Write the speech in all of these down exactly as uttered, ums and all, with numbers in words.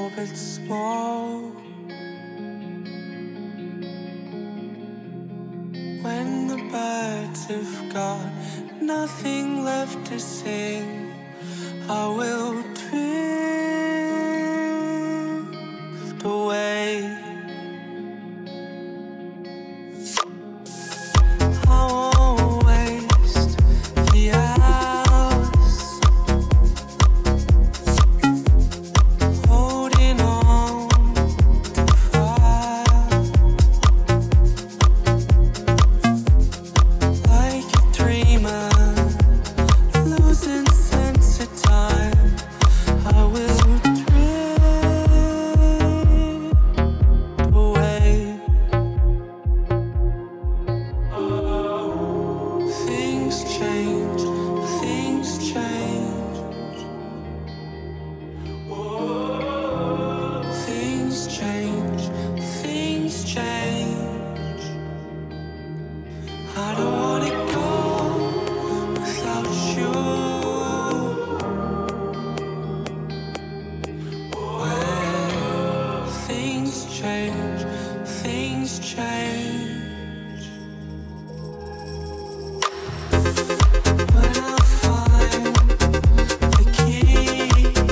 but small. When the birds have got nothing left to sing, I will drift away. I won't waste the hours holding on to fire, like a dreamer losing sense of time. I will drift away. Things change, things change. Things change, things change. I don't wanna go without you. When things change, things change. When I find the key,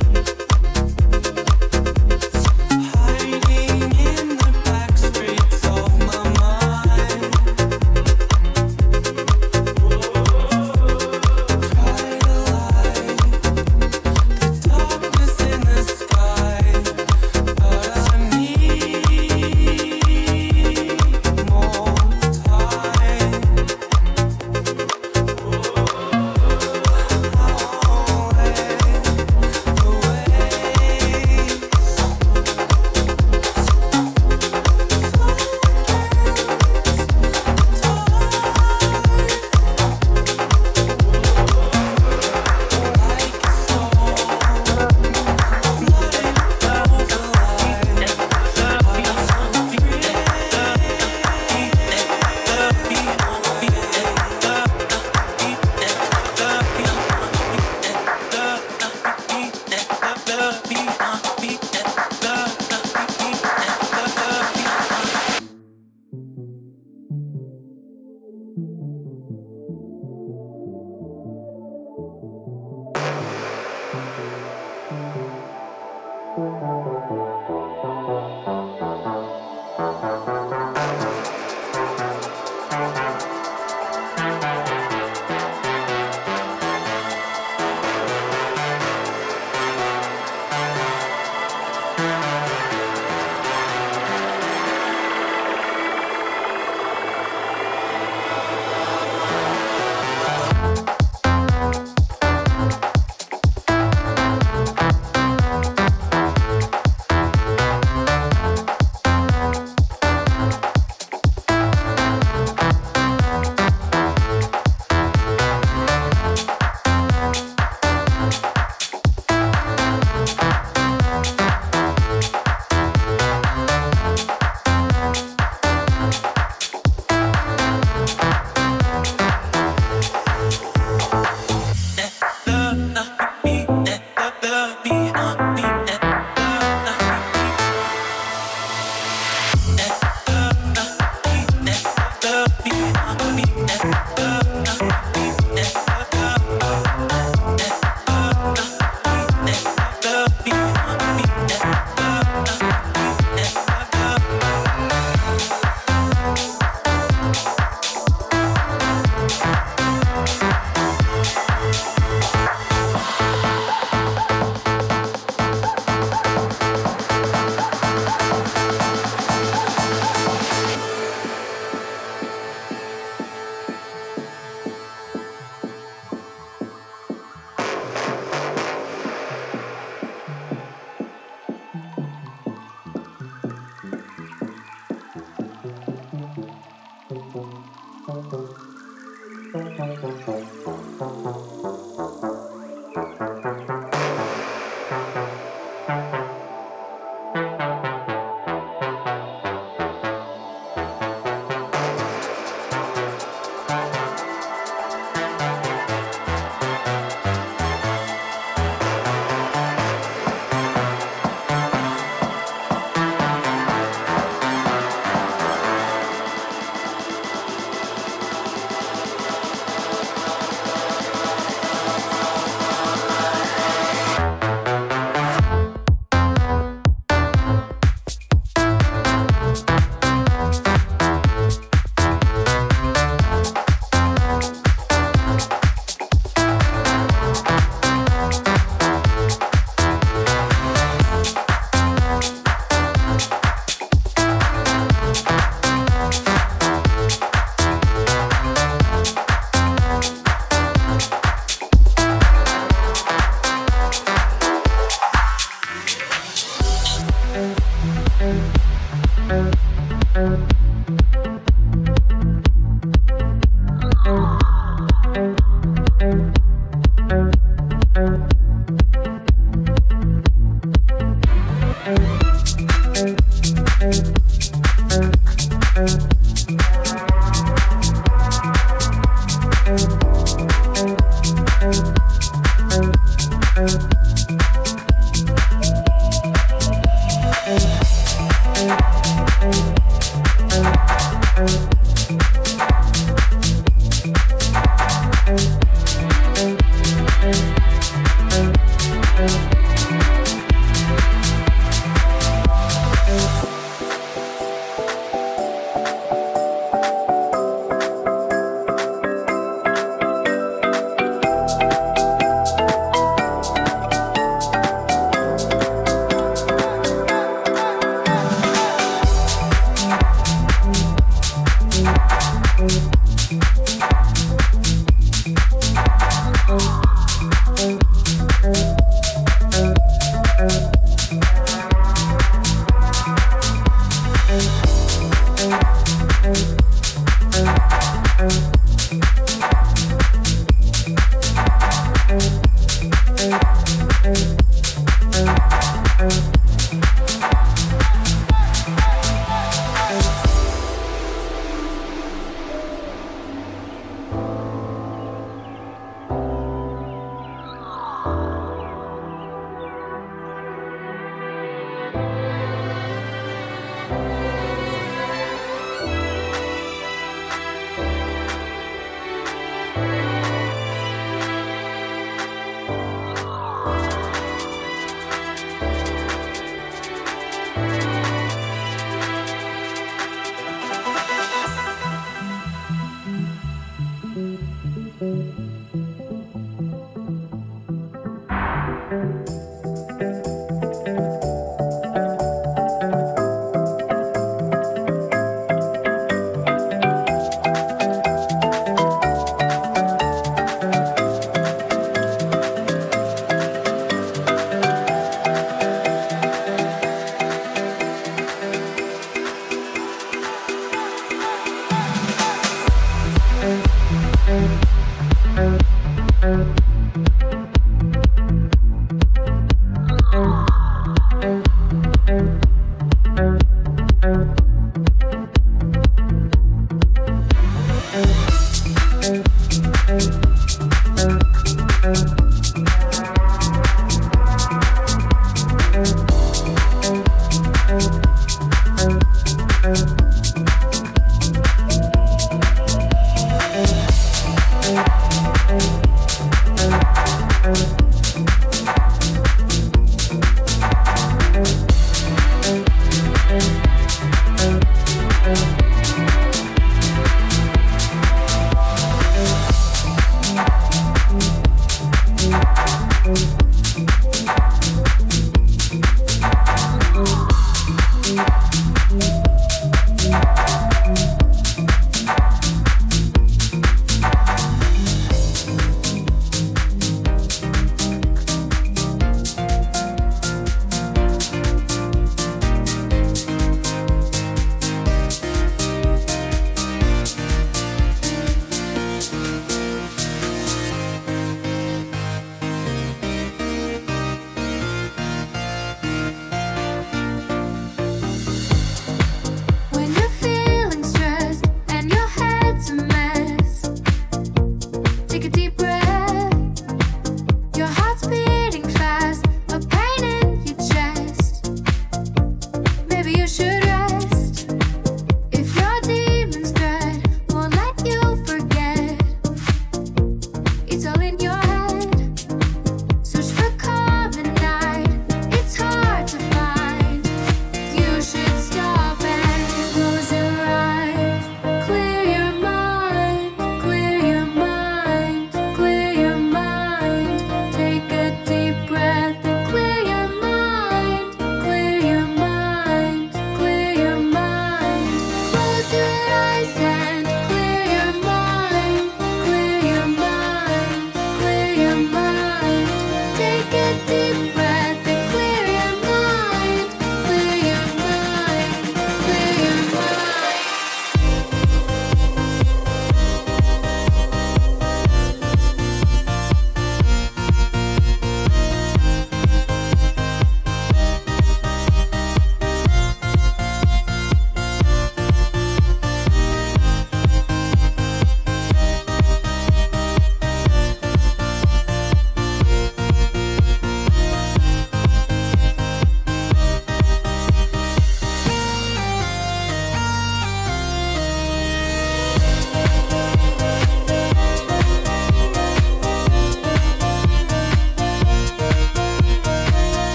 hiding in the back streets of my mind, try to light the darkness in the sky, but I need more time.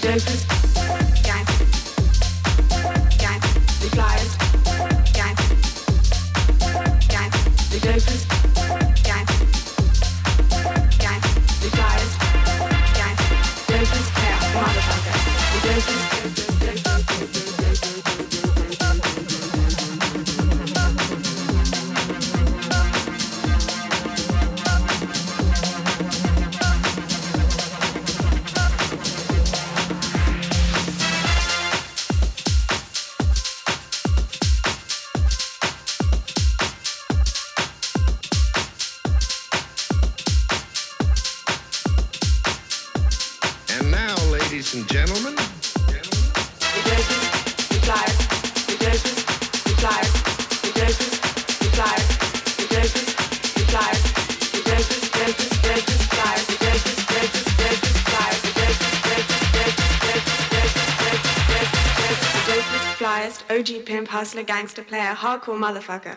O G pimp, hustler, gangster, player, hardcore motherfucker.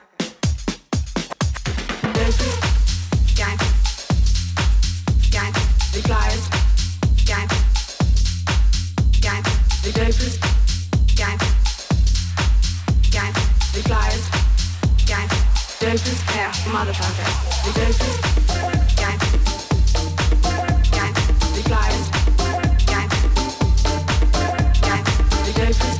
Dopest, gang, gang, the flyest, gang, gang, the dopest, gang, gang, the flyest, gang, dopest, player, motherfucker. The dopest, gang, gang, the flyest, gang, gang, the dopest.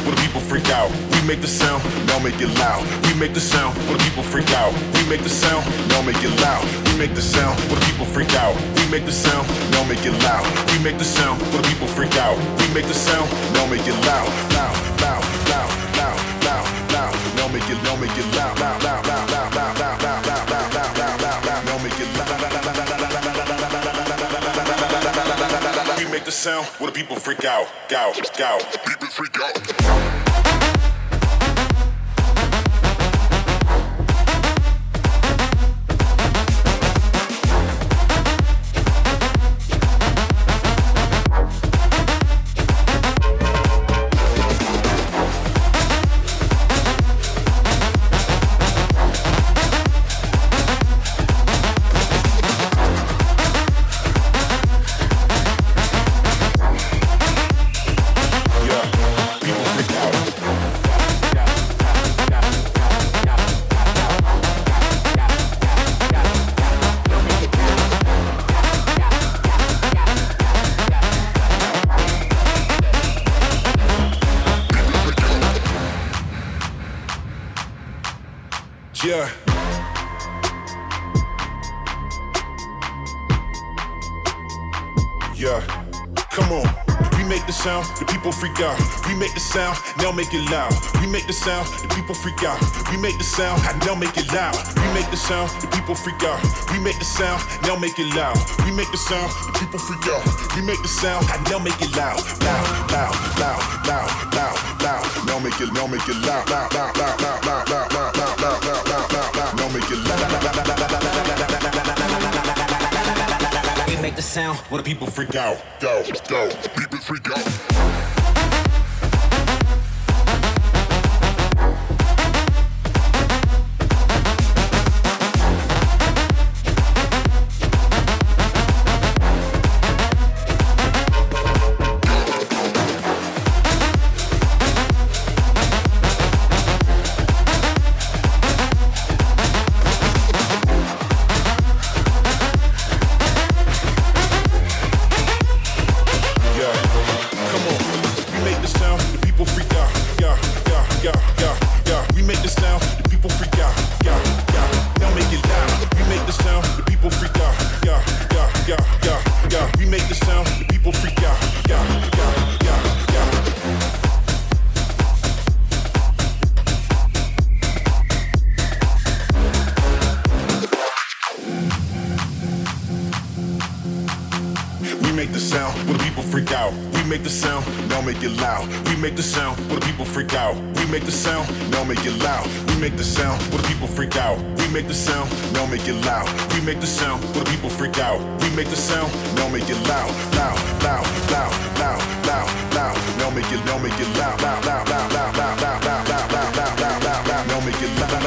where the people freak out. We make the sound, now make it loud. We make the sound, where the people freak out. We make the sound, now make it loud. We make the sound, where the people freak out. We make the sound, now make it loud. We make the sound, where the people freak out. We make the sound, now make it loud. Loud, loud, loud, loud, loud, loud. Now make it, now make it loud, loud, loud, loud, loud, loud, loud, loud, loud, loud, loud, loud, loud, loud. Now make it loud. We make the sound, where the people freak out, out, out. People freak out. Yeah. Yeah. Come on. We make the sound, the people freak out. We make the sound, now make it loud. We make the sound, the people freak out. We make the sound, now make it loud. We make the sound, the people freak out. We make the sound, now make it loud. We make the sound, the people freak out. We make the sound, now make it loud. Loud, loud, loud, loud, loud, loud. Now make it, now make it loud. Loud, loud, loud, loud, loud, loud, loud, loud, loud, loud, loud, loud, loud. Now make it loud. We make the sound, where the people freak out. Go, go, people freak out. We make the sound, where the people freak out. We make the sound, now make it loud. We make the sound, where the people freak out. We make the sound, now make it loud. We make the sound, where the people freak out. We make the sound, now make it loud. We make the sound, where the people freak out. We make the sound, now make it loud. Loud, loud, loud, loud, loud, loud. Now make it, now make it loud. Loud, loud, loud, loud, loud, loud, loud, loud, loud, loud, loud, loud, loud. Now make it loud.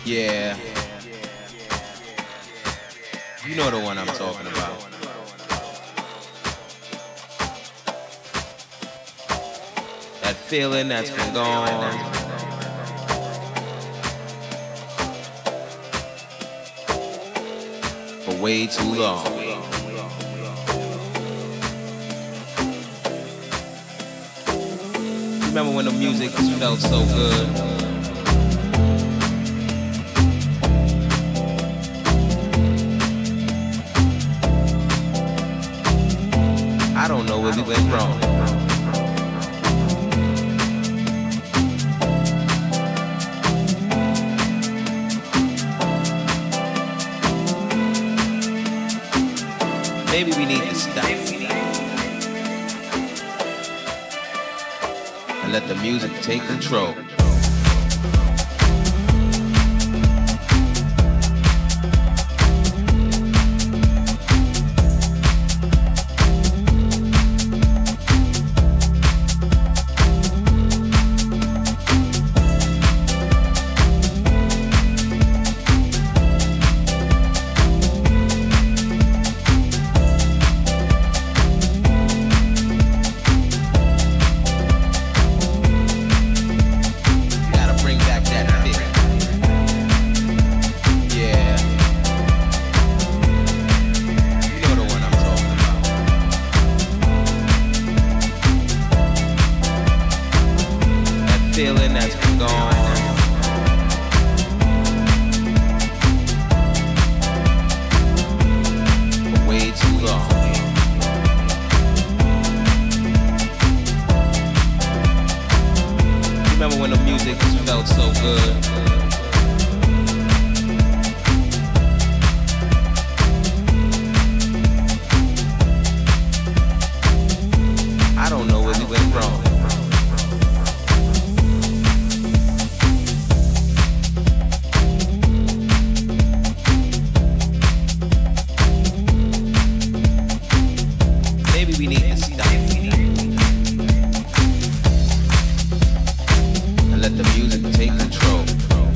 Yeah. You know the one I'm talking about. That feeling that's been gone for way too long. Remember when the music felt so good? I don't know where we went wrong. Maybe we need to stop and let the music take control. Feeling that's been gone for way too long. Remember when the music felt so good? I don't know where we went wrong. We need to stop and let the music take control.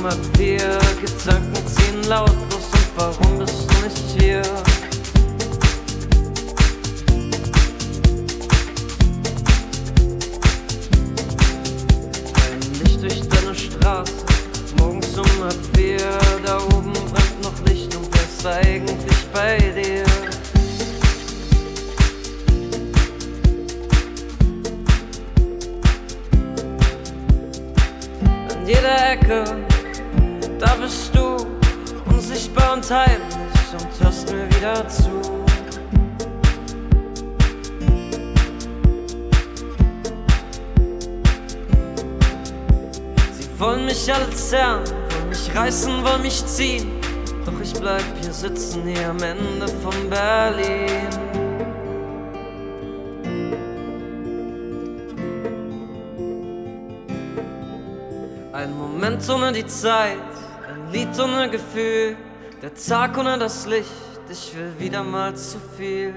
um halb vier. Gedanken ziehen lautlos und warum bist du nicht hier? Ein Licht durch deine Straße, morgens um halb vier. Da oben brennt noch Licht und wer ist eigentlich bei dir? An jeder Ecke, da bist du, unsichtbar und heimlich und hörst mir wieder zu. Sie wollen mich alle zerren, wollen mich reißen, wollen mich ziehen, doch ich bleib hier sitzen, hier am Ende von Berlin. Ein Moment ohne die Zeit, ein Lied ohne Gefühl, der Tag ohne das Licht, ich will wieder mal zu viel.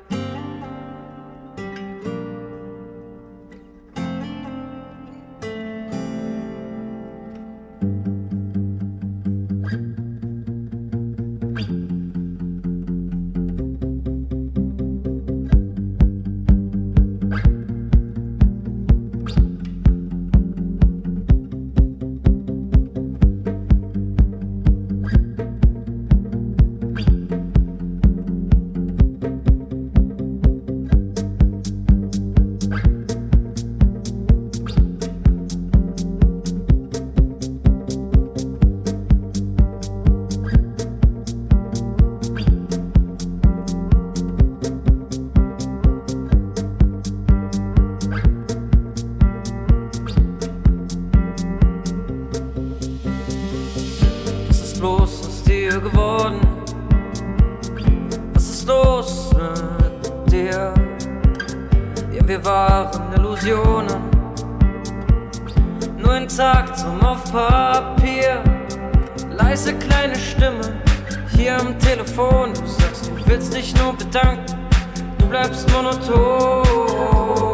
Bloß aus dir geworden? Was ist los mit dir? Ja, wir waren Illusionen, nur ein Tagtraum auf Papier. Leise kleine Stimme hier am Telefon. Du sagst, du willst dich nur bedanken, du bleibst monoton.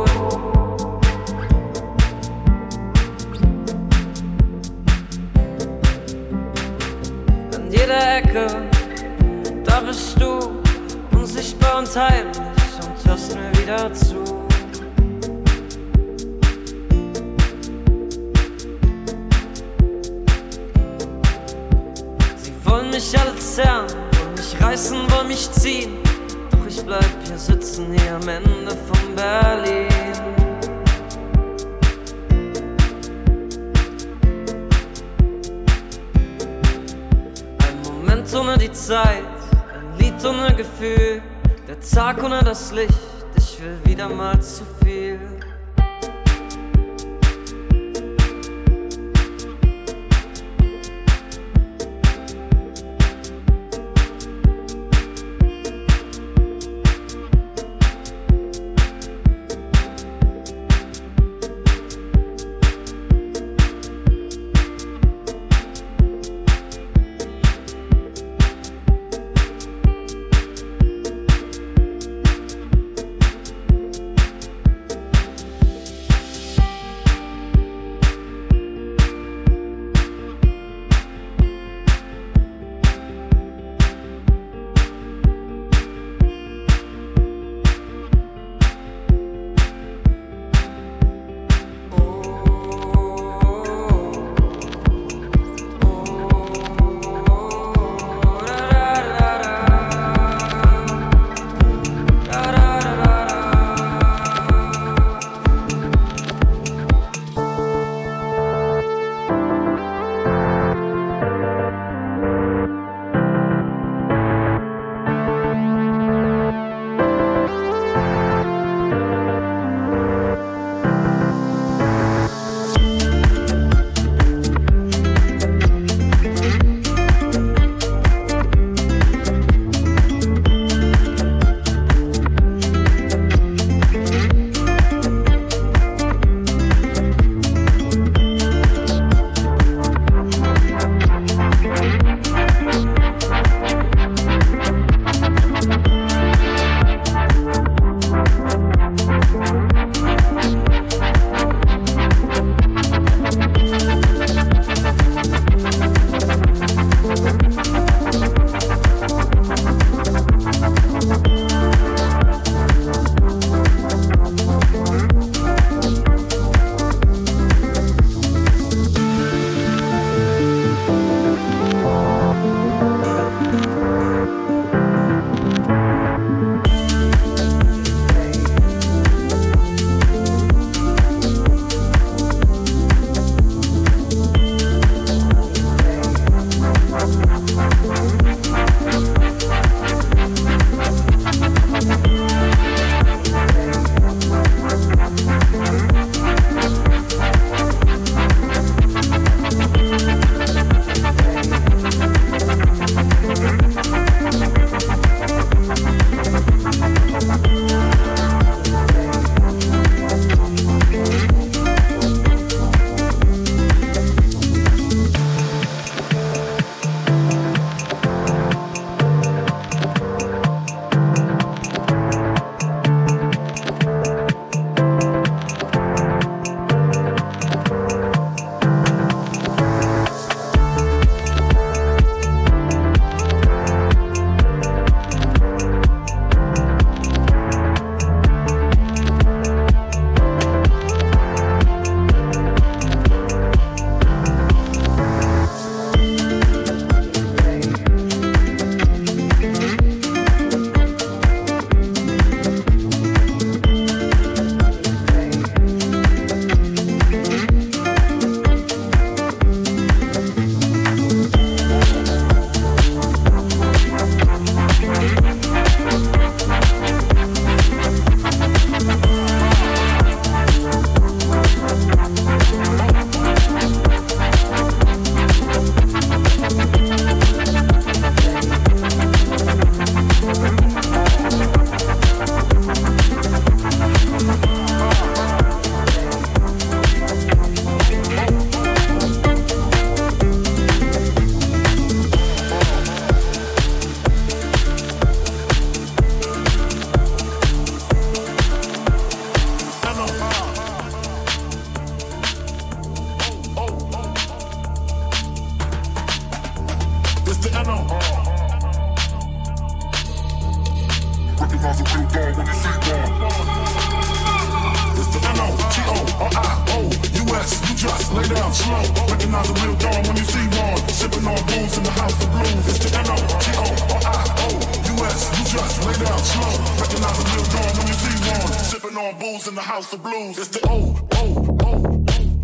An jeder Ecke, da bist du, unsichtbar und heimlich und hörst mir wieder zu. Sie wollen mich alle zerren, wollen mich reißen, wollen mich ziehen, doch ich bleib hier sitzen, hier am Ende von Berlin. Ohne die Zeit, ein Lied ohne Gefühl, der Tag ohne das Licht, ich will wieder mal zu viel. slow. Recognize a real dawn when you see one. Sipping on booze in the house of blues. It's the N O T O R I O U S. You just lay down slow. Recognize a real dawn when you see one. Sipping on booze in the house of blues. It's the O O O.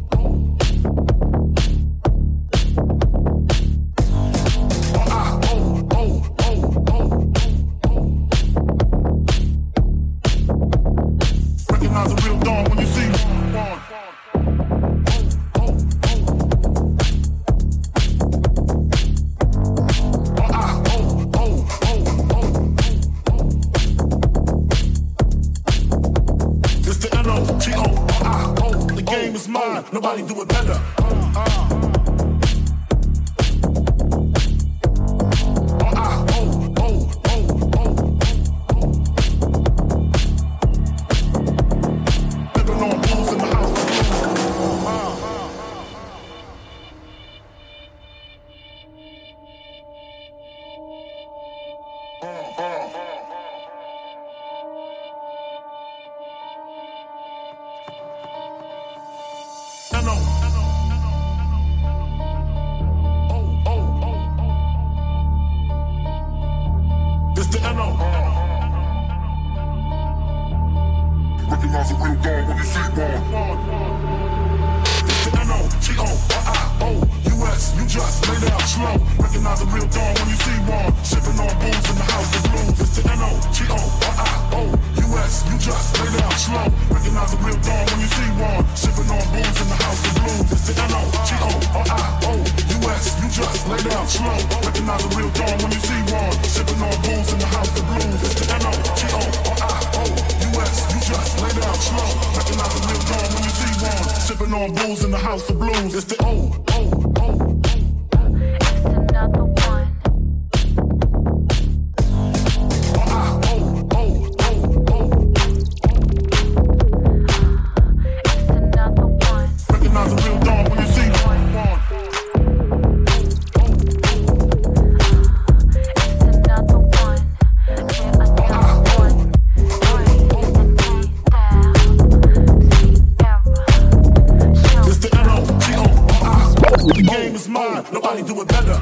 Recognize a real dawn when you see one. It's the N O T O R I O. The game is mine. Nobody do it better. Recognize a real dog when you see one. It's the N O T O R I O U S. You just lay down slow. Recognize a real dog when you see one. Sipping on booze in the house of blues. It's the N O T O R I O U S. You just lay down slow. Recognize a real dog when you see one. Sipping on booze in the house of blues. It's the N O T O R I O U S. You just lay down slow. Recognize a real dog when you see one. Sipping on booze in the house of blues. It's the N O T O R I O U S. You just lay down slow. Recognize a real dog when you see one. Sipping on booze in the house of blues. It's the O O O. It's another one. R I O O O O. It's another one. Recognize a real dog when you see one. It's another one. Yeah, another one. It's the N O T O R I O. The game is mine. Nobody do it better.